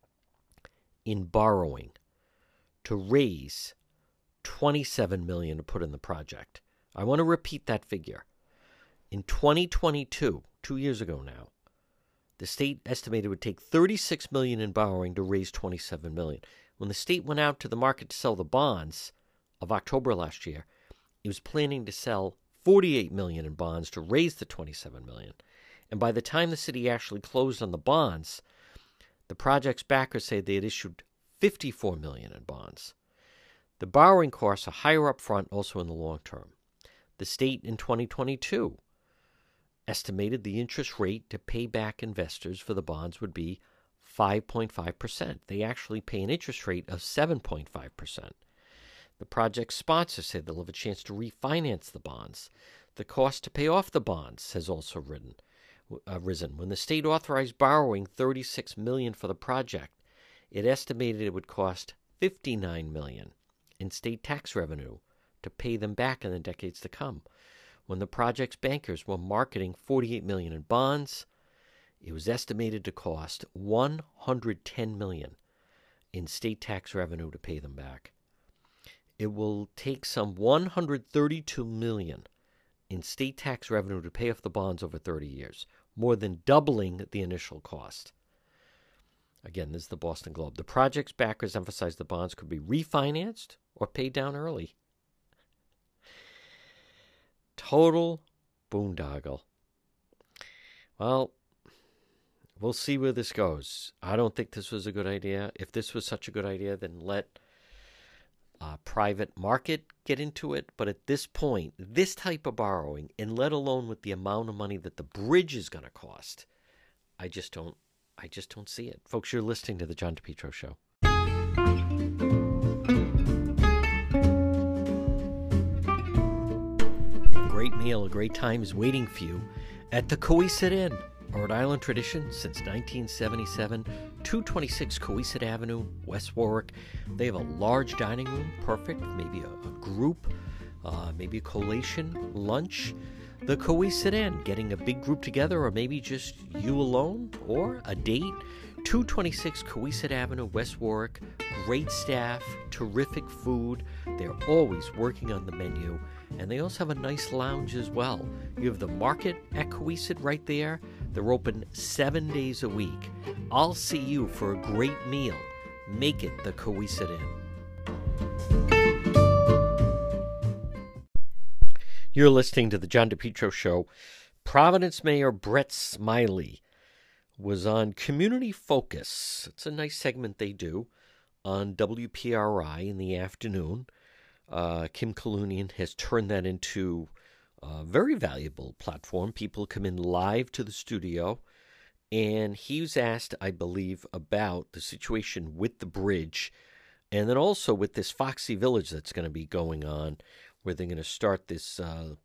S1: in borrowing to raise twenty-seven million dollars to put in the project. I want to repeat that figure. In twenty twenty-two, two years ago now, the state estimated it would take thirty-six million dollars in borrowing to raise twenty-seven million dollars. When the state went out to the market to sell the bonds of October last year, it was planning to sell forty-eight million dollars in bonds to raise the twenty-seven million dollars. And by the time the city actually closed on the bonds, the project's backers say they had issued fifty-four million dollars in bonds. The borrowing costs are higher up front, also in the long term. The state in twenty twenty-two estimated the interest rate to pay back investors for the bonds would be five point five percent. They actually pay an interest rate of seven point five percent. The project's sponsors say they'll have a chance to refinance the bonds. The cost to pay off the bonds has also risen. Uh, risen. When the state authorized borrowing thirty-six million dollars for the project, it estimated it would cost fifty-nine million dollars in state tax revenue to pay them back in the decades to come. When the project's bankers were marketing forty-eight million dollars in bonds, it was estimated to cost one hundred ten million dollars in state tax revenue to pay them back. It will take some one hundred thirty-two million dollars in state tax revenue to pay off the bonds over thirty years, more than doubling the initial cost. Again, this is the Boston Globe. The project's backers emphasized the bonds could be refinanced or paid down early. Total boondoggle. Well, we'll see where this goes. I don't think this was a good idea. If this was such a good idea, then let a private market get into it. But at this point, this type of borrowing, and let alone with the amount of money that the bridge is going to cost, I just don't, I just don't see it. Folks, you're listening to the John DePetro Show. A great meal, a great time is waiting for you at the Cohasset Inn. A Rhode Island tradition since nineteen seventy-seven, two twenty-six Cohasset Avenue, West Warwick. They have a large dining room, perfect, maybe a, a group, uh, maybe a collation, lunch. The Cohasset Inn, getting a big group together, or maybe just you alone, or a date. two twenty-six Cohasset Avenue, West Warwick. Great staff, terrific food. They're always working on the menu. And they also have a nice lounge as well. You have the market at Cohasset right there. They're open seven days a week. I'll see you for a great meal. Make it the Cohasset Inn. You're listening to the John DePetro Show. Providence Mayor Brett Smiley was on Community Focus. It's a nice segment they do on W P R I in the afternoon. Uh, Kim Kalunian has turned that into a very valuable platform. People come in live to the studio, and he was asked, I believe, about the situation with the bridge, and then also with this Foxy Village that's going to be going on, where they're going to start this, uh,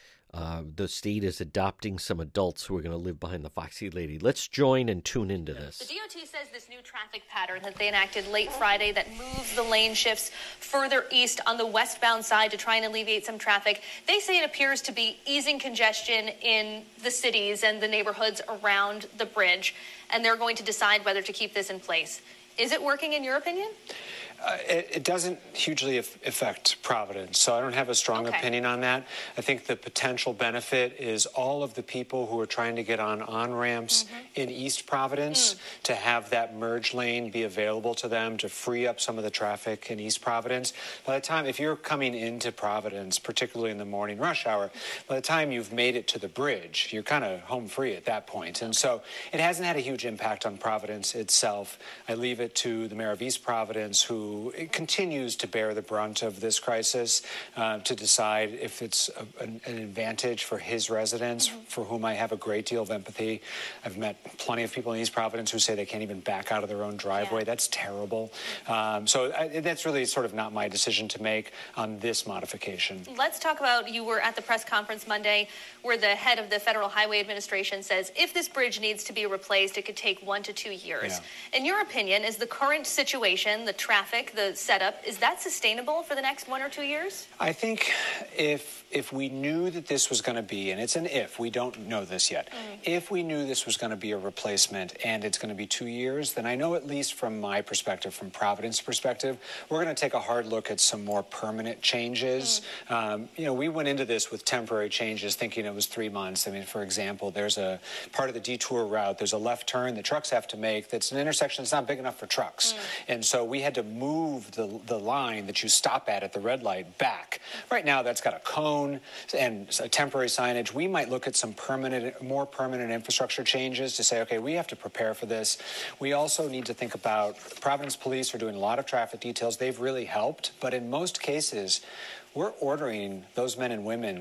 S1: uh, the state is adopting some adults who are going to live behind the Foxy Lady. Let's join and tune into this.
S14: The D O T says this new traffic pattern that they enacted late Friday that moves the lane shifts further east on the westbound side to try and alleviate some traffic. They say it appears to be easing congestion in the cities and the neighborhoods around the bridge, and they're going to decide whether to keep this in place. Is it working in your opinion?
S7: Uh, it, it doesn't hugely affect Providence, so I don't have a strong okay. opinion on that. I think the potential benefit is all of the people who are trying to get on on-ramps mm-hmm. in East Providence mm. to have that merge lane be available to them to free up some of the traffic in East Providence. By the time, if you're coming into Providence, particularly in the morning rush hour, by the time you've made it to the bridge, you're kind of home free at that point. And so it hasn't had a huge impact on Providence itself. I leave it to the mayor of East Providence, who it continues to bear the brunt of this crisis, uh, to decide if it's a, an, an advantage for his residents, mm-hmm. for whom I have a great deal of empathy. I've met plenty of people in East Providence who say they can't even back out of their own driveway. Yeah. That's terrible. Um, so I, that's really sort of not my decision to make on this modification.
S14: Let's talk about, you were at the press conference Monday where the head of the Federal Highway Administration says if this bridge needs to be replaced, it could take one to two years. Yeah. In your opinion, is the current situation, the traffic, the setup, is that sustainable for the next one or two years?
S7: I think if if we knew that this was going to be, and it's an if, we don't know this yet, mm. if we knew this was going to be a replacement and it's going to be two years, then I know at least from my perspective, from Providence perspective, we're going to take a hard look at some more permanent changes. Mm. Um, you know, we went into this with temporary changes thinking it was three months. I mean, for example, there's a part of the detour route, there's a left turn that trucks have to make that's an intersection that's not big enough for trucks. Mm. And so we had to move the, the line that you stop at at the red light back. Right now, that's got a cone and a temporary signage. We might look at some permanent, more permanent infrastructure changes to say, okay, we have to prepare for this. We also need to think about, Providence Police are doing a lot of traffic details. They've really helped, but in most cases, we're ordering those men and women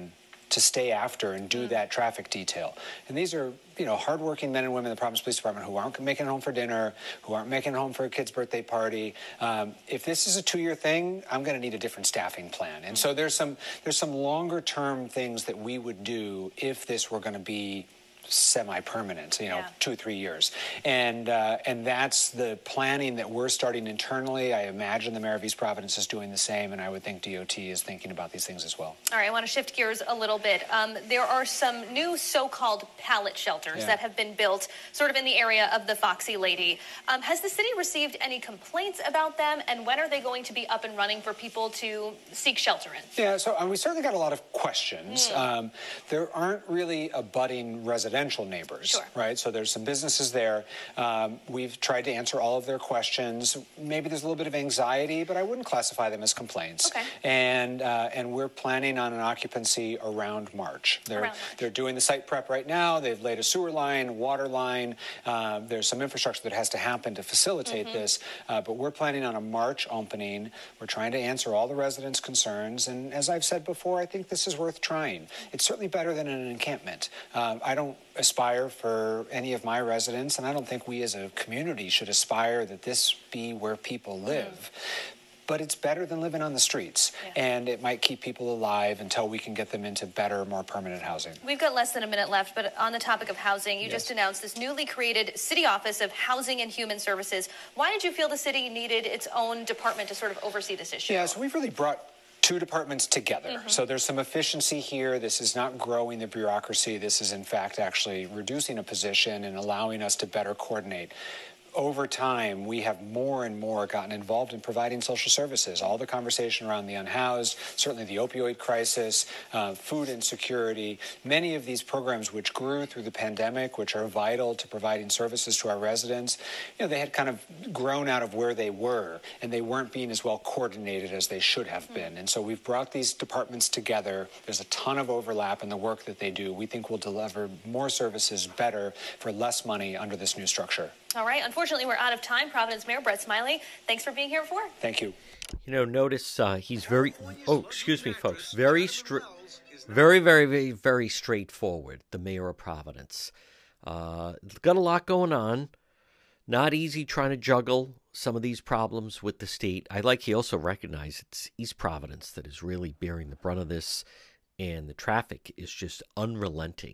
S15: to stay after and do that traffic detail. And these are, you know, hardworking men and women in the Providence Police Department who aren't making it home for dinner, who aren't making it home for a kid's birthday party. Um, if this is a two-year thing, I'm going to need a different staffing plan. And so there's some there's some longer-term things that we would do if this were going to be semi-permanent, you know, yeah. two, three years. And uh, and that's the planning that we're starting internally. I imagine the Mayor of East Providence is doing the same, and I would think D O T is thinking about these things as well.
S14: All right, I want to shift gears a little bit. Um, there are some new so-called pallet shelters yeah. that have been built sort of in the area of the Foxy Lady. Um, has the city received any complaints about them, and when are they going to be up and running for people to seek shelter in?
S15: Yeah, so um, we certainly got a lot of questions. Mm. Um, there aren't really abutting residential neighbors,
S14: sure.
S15: right? So there's some businesses there. Um, we've tried to answer all of their questions. Maybe there's a little bit of anxiety, but I wouldn't classify them as complaints.
S14: Okay.
S15: And uh, and we're planning on an occupancy around March. They're
S14: around March.
S15: They're doing the site prep right now. They've laid a sewer line, water line. Uh, there's some infrastructure that has to happen to facilitate
S14: mm-hmm.
S15: this. Uh, but we're planning on a March opening. We're trying to answer all the residents' concerns. And as I've said before, I think this is worth trying. It's certainly better than an encampment. Uh, I don't aspire for any of my residents, and I don't think we as a community should aspire that this be where people live. Mm. But it's better than living on the streets, yeah. and it might keep people alive until we can get them into better, more permanent housing.
S14: We've got less than a minute left, but on the topic of housing, you yes. just announced this newly created City Office of Housing and Human Services. Why did you feel the city needed its own department to sort of oversee this issue?
S15: Yeah, so we've really brought two departments together. Mm-hmm. So there's some efficiency here. This is not growing the bureaucracy. This is, in fact, actually reducing a position and allowing us to better coordinate. Over time, we have more and more gotten involved in providing social services. All the conversation around the unhoused, certainly the opioid crisis, uh, food insecurity, many of these programs which grew through the pandemic, which are vital to providing services to our residents, you know, they had kind of grown out of where they were, and they weren't being as well coordinated as they should have mm-hmm. been. And so we've brought these departments together. There's a ton of overlap in the work that they do. We think we'll deliver more services better for less money under this new structure.
S14: All right. Unfortunately, we're out of time. Providence Mayor Brett Smiley, thanks for being here before.
S15: Thank you.
S1: You know, notice uh, he's very, oh, excuse me, folks, very, stra- very, very, very, very straightforward, the mayor of Providence. Uh, got a lot going on. Not easy trying to juggle some of these problems with the state. I like he also recognized it's East Providence that is really bearing the brunt of this, and the traffic is just unrelenting.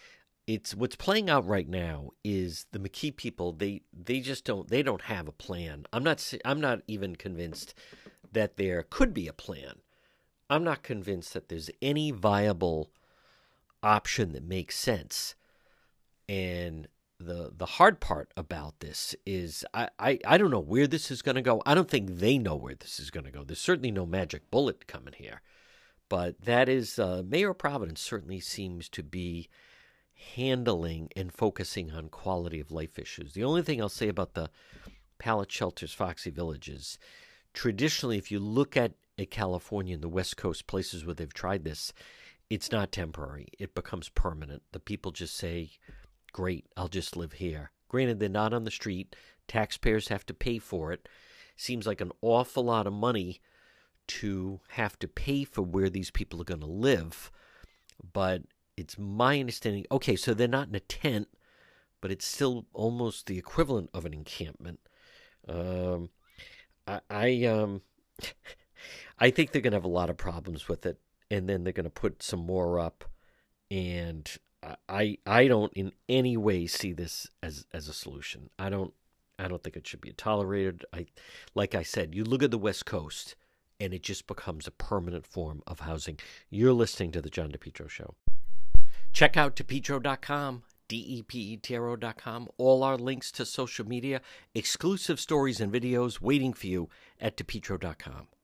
S1: It's what's playing out right now is the McKee people, they they just don't they don't have a plan. I'm not I'm not even convinced that there could be a plan. I'm not convinced that there's any viable option that makes sense. And the the hard part about this is I, I, I don't know where this is going to go. I don't think they know where this is going to go. There's certainly no magic bullet coming here. But that is, uh, Mayor of Providence certainly seems to be handling and focusing on quality of life issues. The only thing I'll say about the pallet shelters, Foxy Village, is traditionally, if you look at, at California and the West Coast, places where they've tried this, it's not temporary. It becomes permanent. The people just say, great, I'll just live here. Granted, they're not on the street. Taxpayers have to pay for it. Seems like an awful lot of money to have to pay for where these people are going to live. But it's my understanding, okay, so they're not in a tent, but it's still almost the equivalent of an encampment. Um, I, I, um, I think they're going to have a lot of problems with it, and then they're going to put some more up, and I, I don't in any way see this as, as a solution. I don't, I don't think it should be tolerated. I, like I said, you look at the West Coast, and it just becomes a permanent form of housing. You're listening to the John DePetro Show. Check out DePetro dot com, D E P E T R O dot com. All our links to social media, exclusive stories and videos waiting for you at DePetro dot com.